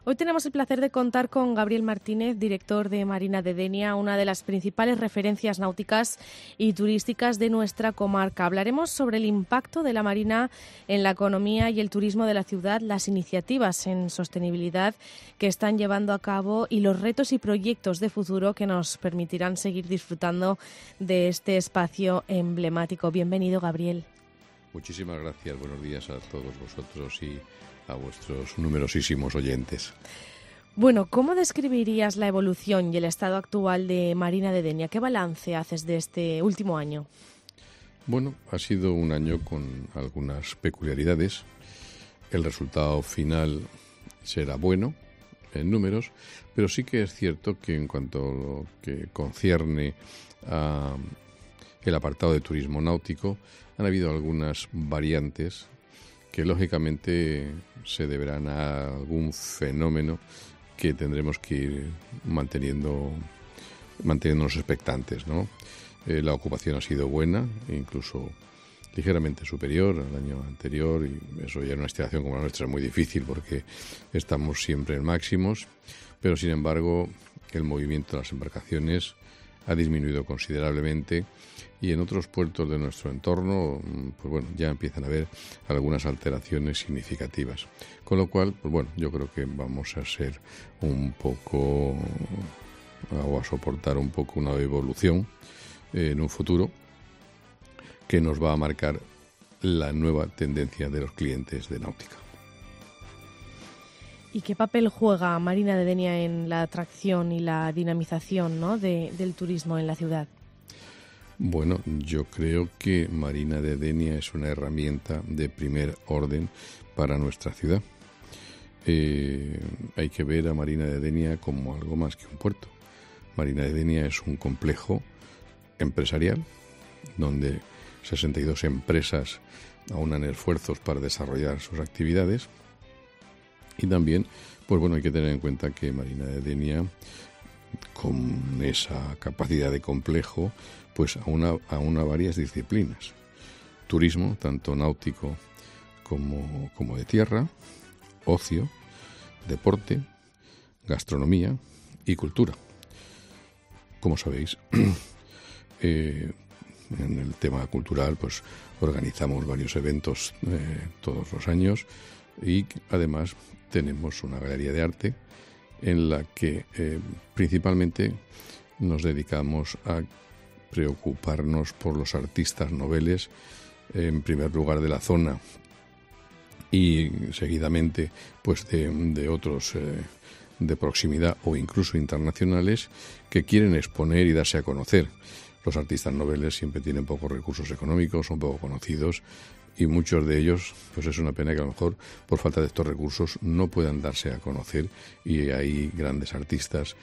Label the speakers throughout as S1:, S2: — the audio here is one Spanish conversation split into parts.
S1: Hoy tenemos el placer de contar con Gabriel Martínez, director de Marina de Denia, una de las principales referencias náuticas y turísticas de nuestra comarca. Hablaremos sobre el impacto de la marina en la economía y el turismo de la ciudad, las iniciativas en sostenibilidad que están llevando a cabo y los retos y proyectos de futuro que nos permitirán seguir disfrutando de este espacio emblemático. Bienvenido, Gabriel.
S2: Muchísimas gracias. Buenos días a todos vosotros y a vuestros numerosísimos oyentes.
S1: Bueno, ¿cómo describirías la evolución y el estado actual de Marina de Denia? ¿Qué balance haces de este último año?
S2: Bueno, ha sido un año con algunas peculiaridades. El resultado final será bueno en números, pero sí que es cierto que en cuanto a lo que concierne a el apartado de turismo náutico, han habido algunas variantes que lógicamente se deberán a algún fenómeno que tendremos que ir manteniéndonos expectantes, ¿no? La ocupación ha sido buena, incluso ligeramente superior al año anterior, y eso ya en una estimación como la nuestra es muy difícil porque estamos siempre en máximos, pero sin embargo el movimiento de las embarcaciones ha disminuido considerablemente y en otros puertos de nuestro entorno, pues bueno, ya empiezan a haber algunas alteraciones significativas. Con lo cual, pues bueno, yo creo que vamos a ser un poco, o a soportar un poco una evolución en un futuro que nos va a marcar la nueva tendencia de los clientes de náutica.
S1: ¿Y qué papel juega Marina de Denia en la atracción y la dinamización, ¿no?, del turismo en la ciudad?
S2: Bueno, yo creo que Marina de Denia es una herramienta de primer orden para nuestra ciudad. Hay que ver a Marina de Denia como algo más que un puerto. Marina de Denia es un complejo empresarial donde 62 empresas aunan esfuerzos para desarrollar sus actividades. Y también, pues bueno, hay que tener en cuenta que Marina de Denia, con esa capacidad de complejo, pues aúna varias disciplinas. Turismo, tanto náutico como de tierra, ocio, deporte, gastronomía y cultura. Como sabéis, en el tema cultural, pues organizamos varios eventos todos los años y además tenemos una galería de arte en la que principalmente nos dedicamos a preocuparnos por los artistas noveles, en primer lugar de la zona y seguidamente pues de otros de proximidad o incluso internacionales que quieren exponer y darse a conocer. Los artistas noveles siempre tienen pocos recursos económicos, son poco conocidos y muchos de ellos, pues es una pena que a lo mejor por falta de estos recursos no puedan darse a conocer, y hay grandes artistas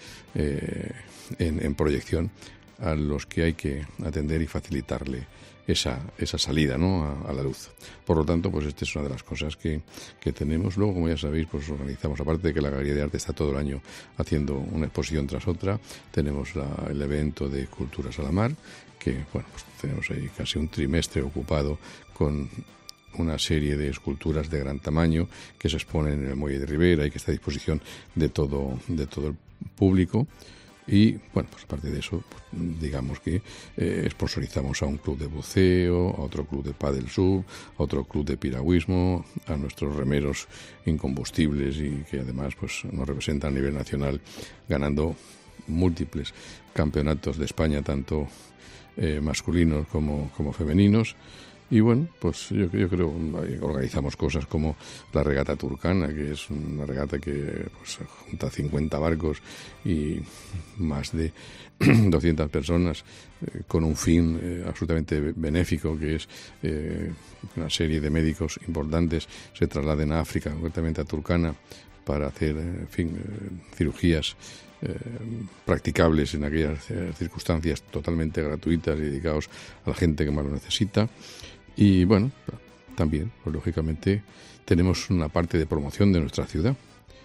S2: en proyección a los que hay que atender y facilitarle esa salida, ¿no?, a la luz. Por lo tanto, pues esta es una de las cosas que tenemos. Luego, como ya sabéis, pues organizamos, aparte de que la Galería de Arte está todo el año haciendo una exposición tras otra, tenemos el evento de Culturas a la Mar, que bueno, pues tenemos ahí casi un trimestre ocupado con una serie de esculturas de gran tamaño que se exponen en el Muelle de Ribera y que está a disposición de todo el público. Y bueno, pues aparte de eso, pues, digamos que sponsorizamos a un club de buceo, a otro club de pádel sub, a otro club de piragüismo, a nuestros remeros incombustibles y que además pues nos representan a nivel nacional ganando múltiples campeonatos de España, tanto masculinos como femeninos. Y bueno, pues yo creo que organizamos cosas como la regata turcana, que es una regata que pues junta 50 barcos y más de 200 personas con un fin absolutamente benéfico, que es una serie de médicos importantes se trasladen a África, concretamente a Turkana, para hacer, cirugías practicables en aquellas circunstancias, totalmente gratuitas y dedicados a la gente que más lo necesita. Y bueno, también, pues lógicamente, tenemos una parte de promoción de nuestra ciudad.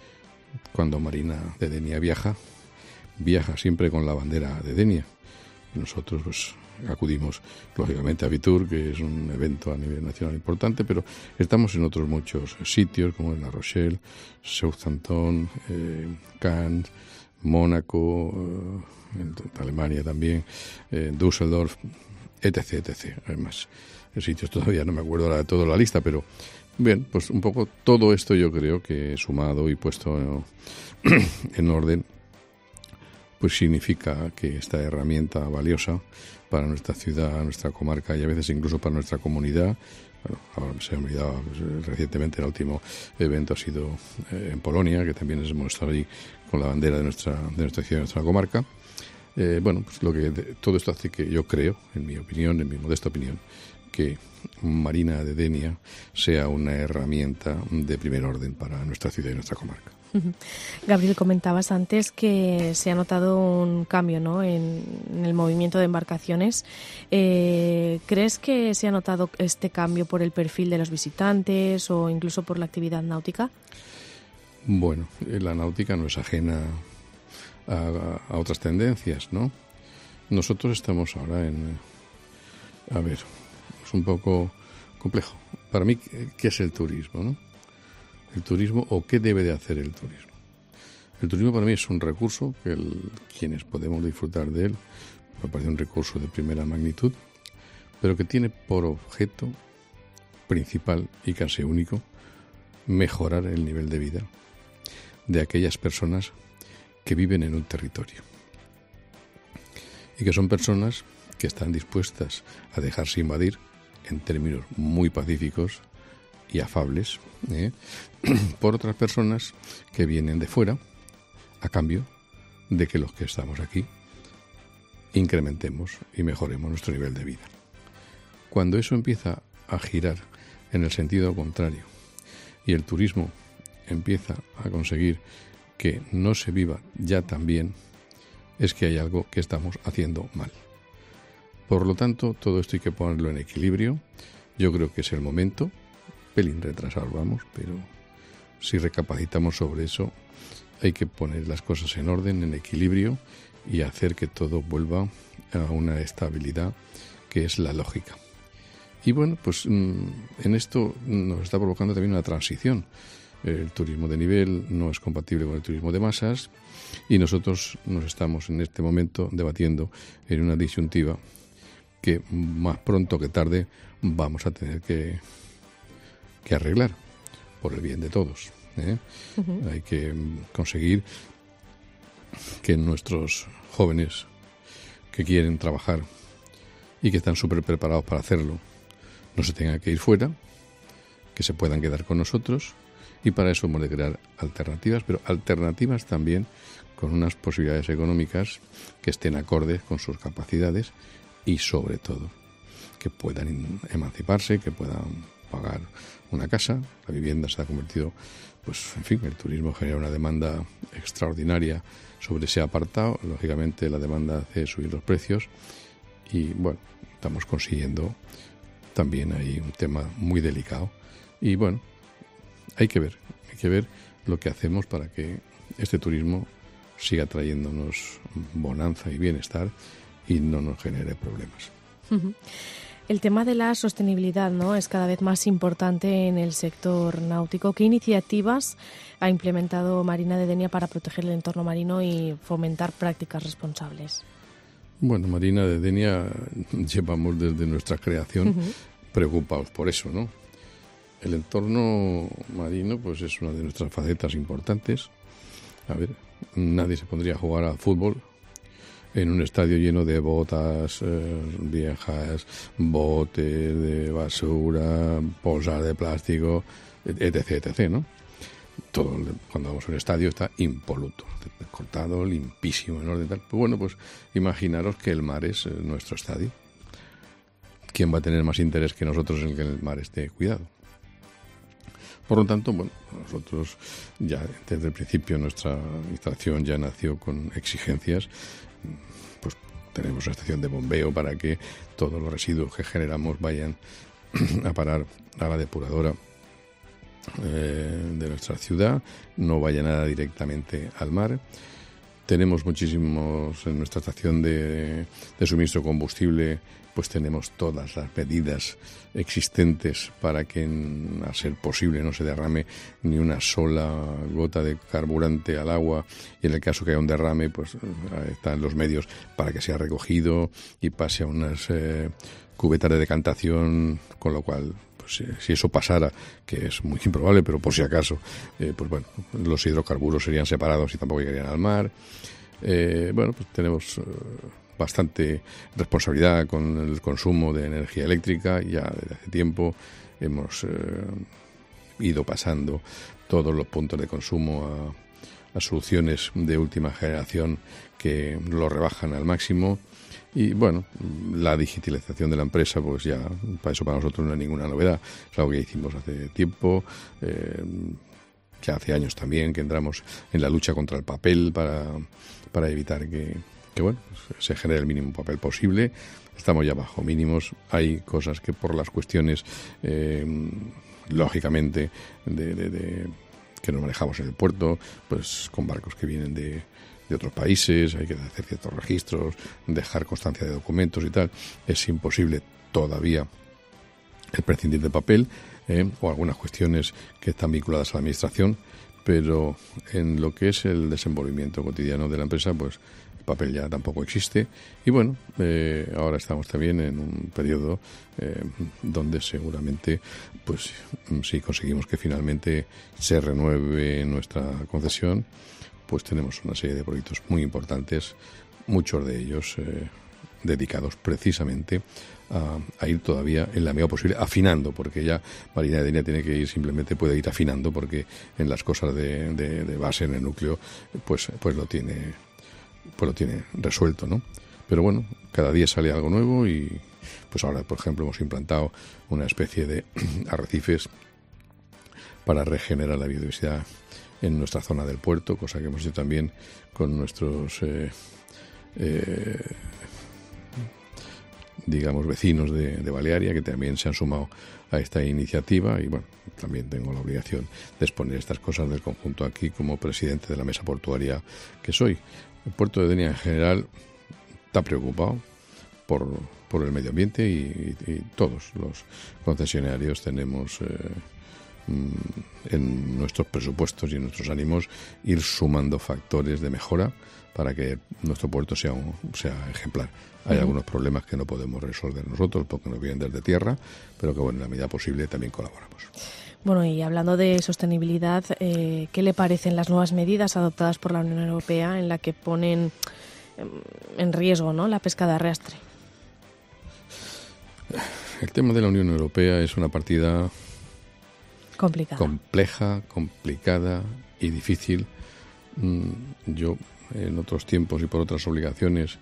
S2: Cuando Marina de Denia viaja siempre con la bandera de Denia. Nosotros pues acudimos lógicamente a Fitur, que es un evento a nivel nacional importante, pero estamos en otros muchos sitios como en La Rochelle, Southampton, Cannes, Mónaco, en Alemania también, Düsseldorf, etc. Además, en sitios todavía no me acuerdo ahora de toda la lista, pero bien, pues un poco todo esto yo creo que sumado y puesto en orden, pues significa que esta herramienta valiosa para nuestra ciudad, nuestra comarca y a veces incluso para nuestra comunidad. Bueno, ahora se me ha olvidado, pues, recientemente el último evento ha sido en Polonia, que también hemos estado allí con la bandera de nuestra ciudad, de nuestra comarca. Bueno, pues todo esto hace que yo creo, en mi opinión, en mi modesta opinión, que Marina de Denia sea una herramienta de primer orden para nuestra ciudad y nuestra comarca.
S1: Gabriel, comentabas antes que se ha notado un cambio, ¿no?, en el movimiento de embarcaciones. ¿Crees que se ha notado este cambio por el perfil de los visitantes o incluso por la actividad náutica?
S2: Bueno, la náutica no es ajena a otras tendencias, ¿no? Nosotros estamos ahora a ver, es un poco complejo. Para mí, ¿qué es el turismo, no? El turismo, o qué debe de hacer el turismo. El turismo para mí es un recurso que quienes podemos disfrutar de él, me parece un recurso de primera magnitud, pero que tiene por objeto principal y casi único mejorar el nivel de vida de aquellas personas que viven en un territorio y que son personas que están dispuestas a dejarse invadir en términos muy pacíficos y afables por otras personas que vienen de fuera a cambio de que los que estamos aquí incrementemos y mejoremos nuestro nivel de vida. Cuando eso empieza a girar en el sentido contrario y el turismo empieza a conseguir que no se viva ya tan bien, es que hay algo que estamos haciendo mal. Por lo tanto, todo esto hay que ponerlo en equilibrio. Yo creo que es el momento, pelín retrasado vamos, pero si recapacitamos sobre eso, hay que poner las cosas en orden, en equilibrio y hacer que todo vuelva a una estabilidad que es la lógica. Y bueno, pues en esto nos está provocando también una transición. El turismo de nivel no es compatible con el turismo de masas y nosotros nos estamos en este momento debatiendo en una disyuntiva que más pronto que tarde vamos a tener que arreglar por el bien de todos. Uh-huh. Hay que conseguir que nuestros jóvenes que quieren trabajar y que están súper preparados para hacerlo no se tengan que ir fuera, que se puedan quedar con nosotros, y para eso hemos de crear alternativas, pero alternativas también con unas posibilidades económicas que estén acordes con sus capacidades y sobre todo que puedan emanciparse, que puedan pagar una casa. La vivienda se ha convertido, pues en fin, el turismo genera una demanda extraordinaria sobre ese apartado. Lógicamente la demanda hace subir los precios y bueno, estamos consiguiendo también ahí un tema muy delicado y bueno, hay que ver lo que hacemos para que este turismo siga trayéndonos bonanza y bienestar y no nos genere problemas.
S1: Uh-huh. El tema de la sostenibilidad, ¿no?, es cada vez más importante en el sector náutico. ¿Qué iniciativas ha implementado Marina de Denia para proteger el entorno marino y fomentar prácticas responsables?
S2: Bueno, Marina de Denia llevamos desde nuestra creación preocupados por eso, ¿no? El entorno marino pues es una de nuestras facetas importantes. A ver, nadie se pondría a jugar al fútbol en un estadio lleno de botas viejas, botes de basura, bolsas de plástico, etc., ¿no? Todo, cuando vamos a un estadio está impoluto, cortado, limpísimo, en orden tal. Pues bueno, pues imaginaros que el mar es nuestro estadio. ¿Quién va a tener más interés que nosotros en que el mar esté cuidado? Por lo tanto, bueno, nosotros ya desde el principio nuestra instalación ya nació con exigencias. Pues tenemos una estación de bombeo para que todos los residuos que generamos vayan a parar a la depuradora de nuestra ciudad, no vaya nada directamente al mar. Tenemos muchísimos en nuestra estación de suministro de combustible, pues tenemos todas las medidas existentes para que, a ser posible, no se derrame ni una sola gota de carburante al agua, y en el caso que haya un derrame, pues están los medios para que sea recogido y pase a unas cubetas de decantación, con lo cual, pues, si eso pasara, que es muy improbable, pero por si acaso, pues bueno, los hidrocarburos serían separados y tampoco llegarían al mar. Pues tenemos bastante responsabilidad con el consumo de energía eléctrica. Ya desde hace tiempo hemos ido pasando todos los puntos de consumo a soluciones de última generación que lo rebajan al máximo. Y bueno, la digitalización de la empresa, pues ya para eso para nosotros no es ninguna novedad. Es algo que hicimos hace tiempo. Ya hace años también que entramos en la lucha contra el papel para evitar que bueno, pues se genere el mínimo papel posible. Estamos ya bajo mínimos. Hay cosas que por las cuestiones, lógicamente, que nos manejamos en el puerto, pues con barcos que vienen de otros países, hay que hacer ciertos registros, dejar constancia de documentos y tal. Es imposible todavía el prescindir de papel, o algunas cuestiones que están vinculadas a la administración, pero en lo que es el desenvolvimiento cotidiano de la empresa, pues el papel ya tampoco existe. Y bueno, ahora estamos también en un periodo donde seguramente, pues si conseguimos que finalmente se renueve nuestra concesión, pues tenemos una serie de proyectos muy importantes, muchos de ellos dedicados precisamente a ir todavía en la medida posible afinando, porque ya Marina de Denia tiene que ir, simplemente puede ir afinando, porque en las cosas de base, en el núcleo, pues lo tiene resuelto, ¿no? Pero bueno, cada día sale algo nuevo, y pues ahora, por ejemplo, hemos implantado una especie de arrecifes para regenerar la biodiversidad en nuestra zona del puerto, cosa que hemos hecho también con nuestros digamos vecinos de Balearia, que también se han sumado a esta iniciativa. Y bueno, también tengo la obligación de exponer estas cosas del conjunto aquí como presidente de la mesa portuaria que soy. El puerto de Denia en general está preocupado por el medio ambiente, y todos los concesionarios tenemos en nuestros presupuestos y en nuestros ánimos ir sumando factores de mejora para que nuestro puerto sea ejemplar. Hay algunos problemas que no podemos resolver nosotros porque nos vienen desde tierra, pero que bueno, en la medida posible también colaboramos.
S1: Bueno, y hablando de sostenibilidad, ¿qué le parecen las nuevas medidas adoptadas por la Unión Europea en la que ponen en riesgo, ¿no?, la pesca de arrastre?
S2: El tema de la Unión Europea es una partida compleja, complicada y difícil. Yo, en otros tiempos y por otras obligaciones,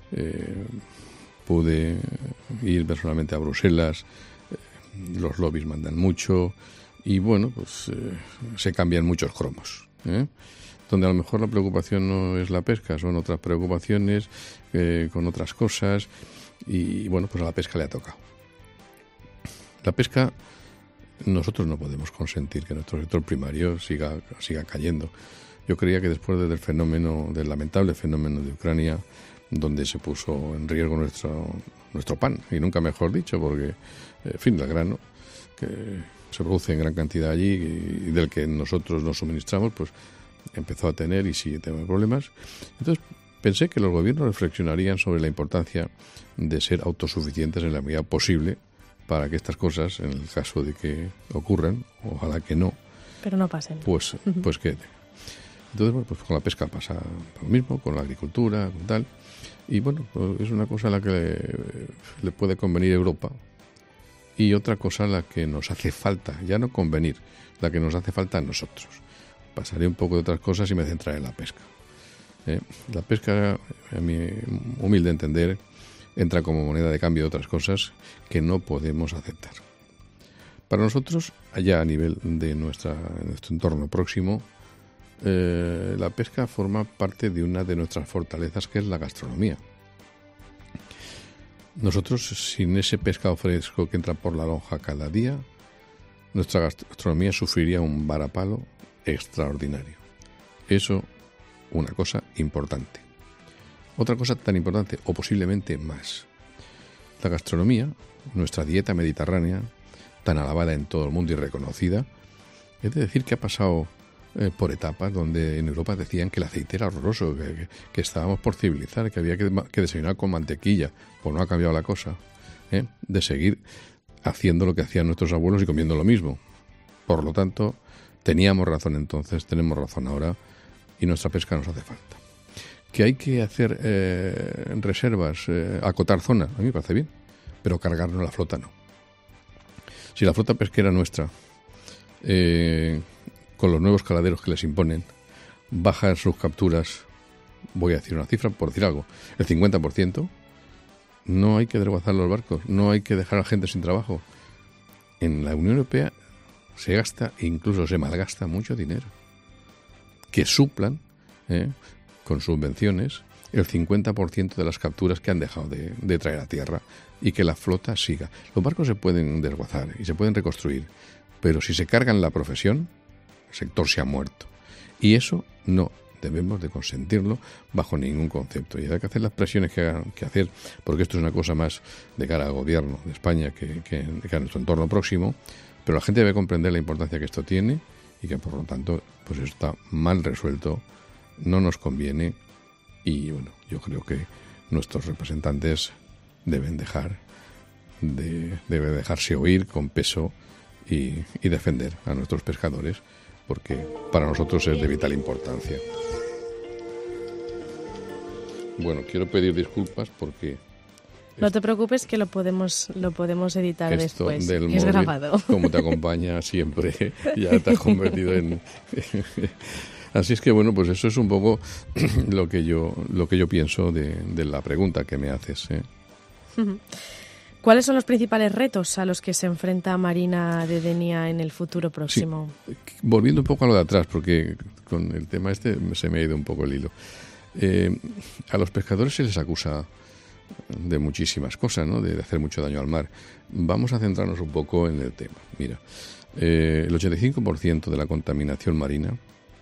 S2: pude ir personalmente a Bruselas. Los lobbies mandan mucho y bueno, pues se cambian muchos cromos, donde a lo mejor la preocupación no es la pesca, son otras preocupaciones con otras cosas, y bueno, pues a la pesca le ha tocado. La pesca, nosotros no podemos consentir que nuestro sector primario siga cayendo. Yo creía que después del lamentable fenómeno de Ucrania, donde se puso en riesgo nuestro pan, y nunca mejor dicho, porque, en fin, el grano que se produce en gran cantidad allí y del que nosotros nos suministramos, pues empezó a tener y sigue teniendo problemas. Entonces pensé que los gobiernos reflexionarían sobre la importancia de ser autosuficientes en la medida posible para que estas cosas, en el caso de que ocurran, ojalá que no,
S1: pero no pasen,
S2: pues queden. Entonces, bueno, pues con la pesca pasa lo mismo, con la agricultura, con tal. Y bueno, pues es una cosa a la que le puede convenir a Europa, y otra cosa a la que nos hace falta, ya no convenir, la que nos hace falta a nosotros. Pasaré un poco de otras cosas y me centraré en la pesca. La pesca, a mi humilde entender, entra como moneda de cambio de otras cosas que no podemos aceptar. Para nosotros, allá a nivel de nuestro entorno próximo, la pesca forma parte de una de nuestras fortalezas, que es la gastronomía. Nosotros, sin ese pescado fresco que entra por la lonja cada día, nuestra gastronomía sufriría un varapalo extraordinario. Eso una cosa importante. Otra cosa tan importante, o posiblemente más. La gastronomía, nuestra dieta mediterránea, tan alabada en todo el mundo y reconocida, es de decir que ha pasado por etapas donde en Europa decían que el aceite era horroroso, que estábamos por civilizar, que había que desayunar con mantequilla. Pues no ha cambiado la cosa, de seguir haciendo lo que hacían nuestros abuelos y comiendo lo mismo. Por lo tanto, teníamos razón entonces, tenemos razón ahora, y nuestra pesca nos hace falta. Que hay que hacer reservas, acotar zonas, a mí me parece bien, pero cargarnos la flota no. Si la flota pesquera nuestra, con los nuevos caladeros que les imponen, bajan sus capturas, voy a decir una cifra, por decir algo, el 50%, no hay que desguazar los barcos, no hay que dejar a la gente sin trabajo. En la Unión Europea se gasta, incluso se malgasta mucho dinero, que suplan, con subvenciones, el 50% de las capturas que han dejado de traer a tierra, y que la flota siga. Los barcos se pueden desguazar y se pueden reconstruir, pero si se cargan la profesión, el sector se ha muerto. Y eso no debemos de consentirlo bajo ningún concepto. Y hay que hacer las presiones que hacer, porque esto es una cosa más de cara al gobierno de España que a nuestro entorno próximo, pero la gente debe comprender la importancia que esto tiene y que por lo tanto pues está mal resuelto, no nos conviene, y bueno, yo creo que nuestros representantes deben dejarse oír con peso y defender a nuestros pescadores, porque para nosotros es de vital importancia. Bueno, quiero pedir disculpas porque...
S1: No te preocupes, que lo podemos editar
S2: esto
S1: después.
S2: Del
S1: Es
S2: móvil,
S1: grabado.
S2: Como te acompaña siempre, ya te has convertido en... Así es que bueno, pues eso es un poco lo que yo pienso de la pregunta que me haces,
S1: ¿Cuáles son los principales retos a los que se enfrenta Marina de Denia en el futuro próximo?
S2: Sí. Volviendo un poco a lo de atrás, porque con el tema este se me ha ido un poco el hilo. A los pescadores se les acusa de muchísimas cosas, ¿no? De hacer mucho daño al mar. Vamos a centrarnos un poco en el tema. Mira, el 85% de la contaminación marina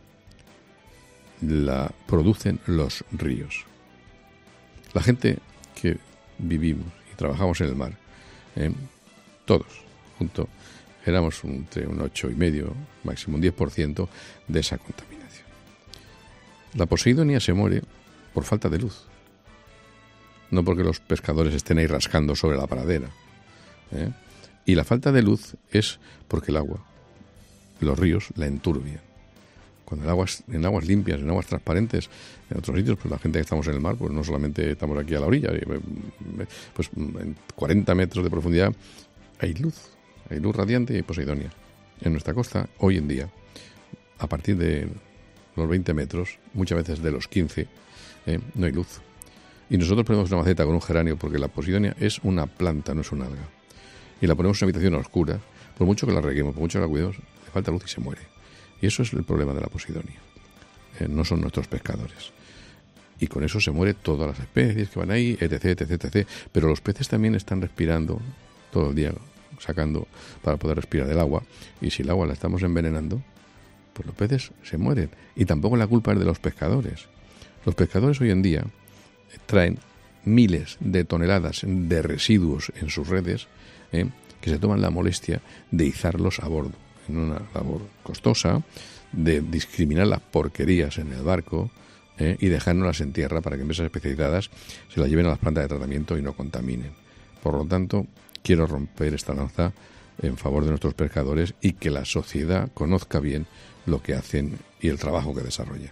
S2: la producen los ríos. La gente que vivimos y trabajamos en el mar, todos juntos, éramos entre un 8,5%, máximo un 10% de esa contaminación. La Posidonia se muere por falta de luz, no porque los pescadores estén ahí rascando sobre la pradera. Y la falta de luz es porque el agua, los ríos, la enturbian. Cuando en aguas limpias, en aguas transparentes, en otros sitios, pues la gente que estamos en el mar, pues no solamente estamos aquí a la orilla, pues en 40 metros de profundidad hay luz radiante y hay Posidonia. En nuestra costa, hoy en día, a partir de los 20 metros, muchas veces de los 15, no hay luz. Y nosotros ponemos una maceta con un geranio, porque la Posidonia es una planta, no es un alga. Y la ponemos en una habitación oscura, por mucho que la reguemos, por mucho que la cuidemos, le falta luz y se muere. Y eso es el problema de la Posidonia. No son nuestros pescadores. Y con eso se mueren todas las especies que van ahí, etc. Pero los peces también están respirando todo el día, sacando para poder respirar del agua. Y si el agua la estamos envenenando, pues los peces se mueren. Y tampoco la culpa es de los pescadores. Los pescadores hoy en día traen miles de toneladas de residuos en sus redes, que se toman la molestia de izarlos a bordo, en una labor costosa de discriminar las porquerías en el barco, y dejárnoslas en tierra para que empresas especializadas se las lleven a las plantas de tratamiento y no contaminen. Por lo tanto, quiero romper esta lanza en favor de nuestros pescadores y que la sociedad conozca bien lo que hacen y el trabajo que desarrollan.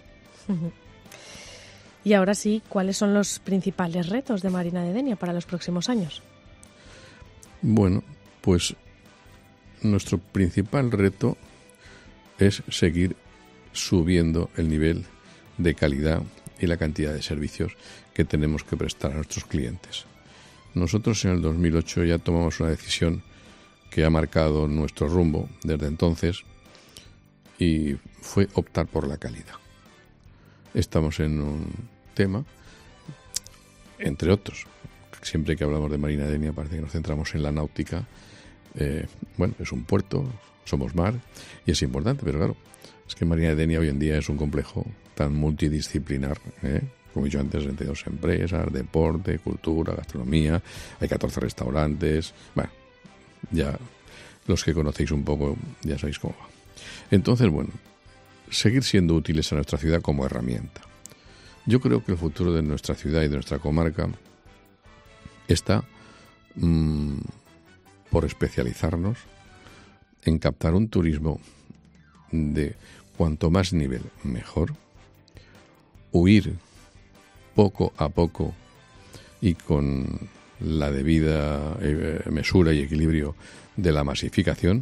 S1: Y ahora sí, ¿cuáles son los principales retos de Marina de Denia para los próximos años?
S2: Bueno, pues nuestro principal reto es seguir subiendo el nivel de calidad y la cantidad de servicios que tenemos que prestar a nuestros clientes. Nosotros en el 2008 ya tomamos una decisión que ha marcado nuestro rumbo desde entonces, y fue optar por la calidad. Estamos en un tema, entre otros, siempre que hablamos de Marina de Denia parece que nos centramos en la náutica. Bueno, es un puerto, somos mar y es importante, pero claro, es que Marina de Denia hoy en día es un complejo tan multidisciplinar, como he dicho antes, 62 empresas, deporte, cultura, gastronomía, hay 14 restaurantes, bueno, ya los que conocéis un poco ya sabéis cómo va. Entonces, bueno, seguir siendo útiles a nuestra ciudad como herramienta. Yo creo que el futuro de nuestra ciudad y de nuestra comarca está por especializarnos en captar un turismo de cuanto más nivel mejor, huir poco a poco y con la debida mesura y equilibrio de la masificación.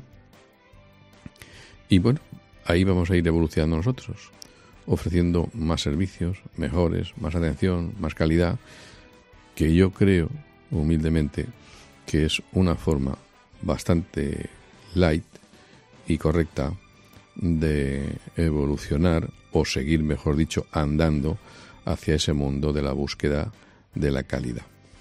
S2: Y bueno, ahí vamos a ir evolucionando nosotros, ofreciendo más servicios, mejores, más atención, más calidad, que yo creo, humildemente, que es una forma bastante light y correcta de evolucionar o seguir, mejor dicho, andando hacia ese mundo de la búsqueda de la calidad.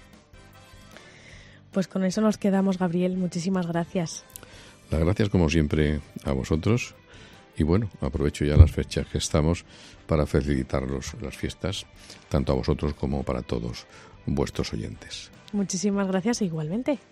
S1: Pues con eso nos quedamos, Gabriel. Muchísimas gracias.
S2: Las gracias, como siempre, a vosotros. Y bueno, aprovecho ya las fechas que estamos para felicitaros las fiestas, tanto a vosotros como para todos vuestros oyentes.
S1: Muchísimas gracias igualmente.